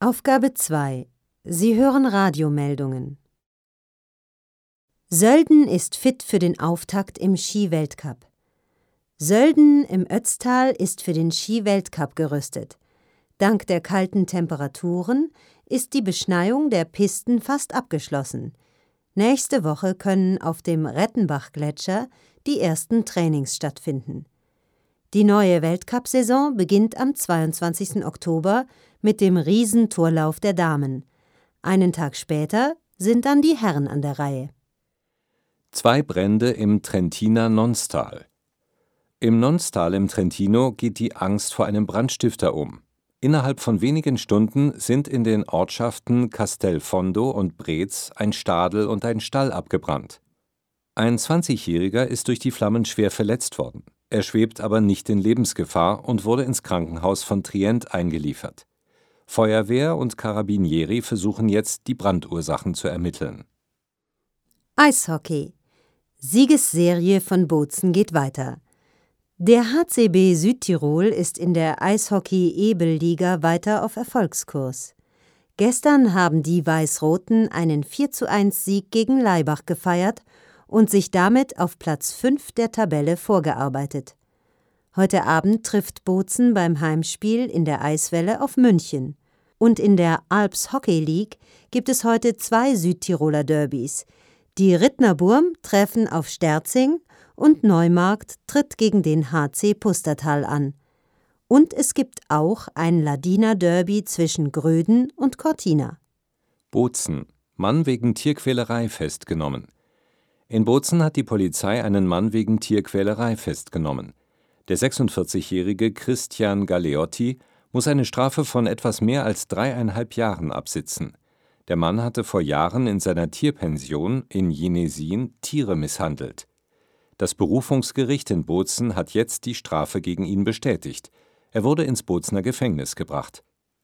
Aufgabe 2. Sie hören Radiomeldungen. Sölden ist fit für den Auftakt im Ski-Weltcup. Sölden im Ötztal ist für den Ski-Weltcup gerüstet. Dank der kalten Temperaturen ist die Beschneiung der Pisten fast abgeschlossen. Nächste Woche können auf dem Rettenbach-Gletscher die ersten Trainings stattfinden. Die neue Weltcup-Saison beginnt am 22. Oktober mit dem Riesentorlauf der Damen. Einen Tag später sind dann die Herren an der Reihe. 2 Brände im Trentiner Nonstal. Im Nonstal im Trentino geht die Angst vor einem Brandstifter um. Innerhalb von wenigen Stunden sind in den Ortschaften Castelfondo und Brez ein Stadel und ein Stall abgebrannt. Ein 20-Jähriger ist durch die Flammen schwer verletzt worden. Er schwebt aber nicht in Lebensgefahr und wurde ins Krankenhaus von Trient eingeliefert. Feuerwehr und Carabinieri versuchen jetzt, die Brandursachen zu ermitteln. Eishockey. Siegesserie von Bozen geht weiter. Der HCB Südtirol ist in der Eishockey-Ebel-Liga weiter auf Erfolgskurs. Gestern haben die Weiß-Roten einen 4:1-Sieg gegen Laibach gefeiert und sich damit auf Platz 5 der Tabelle vorgearbeitet. Heute Abend trifft Bozen beim Heimspiel in der Eiswelle auf München. Und in der Alps Hockey League gibt es heute 2 Südtiroler Derbys. Die Rittner Burm treffen auf Sterzing und Neumarkt tritt gegen den HC Pustertal an. Und es gibt auch ein Ladiner Derby zwischen Gröden und Cortina. Bozen. Mann wegen Tierquälerei festgenommen. In Bozen hat die Polizei einen Mann wegen Tierquälerei festgenommen. Der 46-jährige Christian Galeotti muss eine Strafe von etwas mehr als 3,5 Jahren absitzen. Der Mann hatte vor Jahren in seiner Tierpension in Jenesin Tiere misshandelt. Das Berufungsgericht in Bozen hat jetzt die Strafe gegen ihn bestätigt. Er wurde ins Bozener Gefängnis gebracht.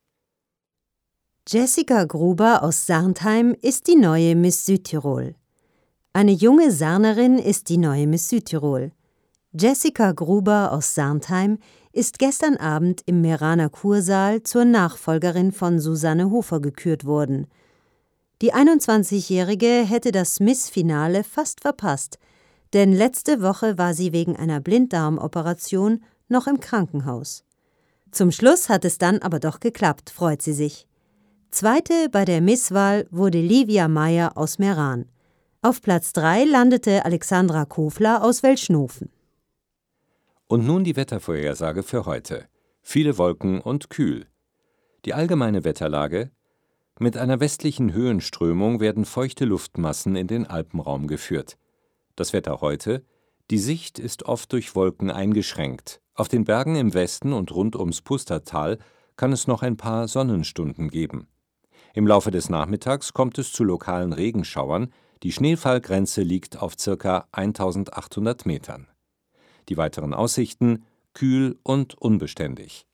Jessica Gruber aus Sarntheim ist die neue Miss Südtirol. Eine junge Sarnerin ist die neue Miss Südtirol. Jessica Gruber aus Sarntheim ist gestern Abend im Meraner Kursaal zur Nachfolgerin von Susanne Hofer gekürt worden. Die 21-Jährige hätte das Miss-Finale fast verpasst, denn letzte Woche war sie wegen einer Blinddarmoperation noch im Krankenhaus. Zum Schluss hat es dann aber doch geklappt, freut sie sich. Zweite bei der Misswahl wurde Livia Meyer aus Meran. Auf Platz 3 landete Alexandra Kofler aus Welschnofen. Und nun die Wettervorhersage für heute. Viele Wolken und kühl. Die allgemeine Wetterlage: Mit einer westlichen Höhenströmung werden feuchte Luftmassen in den Alpenraum geführt. Das Wetter heute: Die Sicht ist oft durch Wolken eingeschränkt. Auf den Bergen im Westen und rund ums Pustertal kann es noch ein paar Sonnenstunden geben. Im Laufe des Nachmittags kommt es zu lokalen Regenschauern. Die Schneefallgrenze liegt auf ca. 1800 Metern. Die weiteren Aussichten: kühl und unbeständig.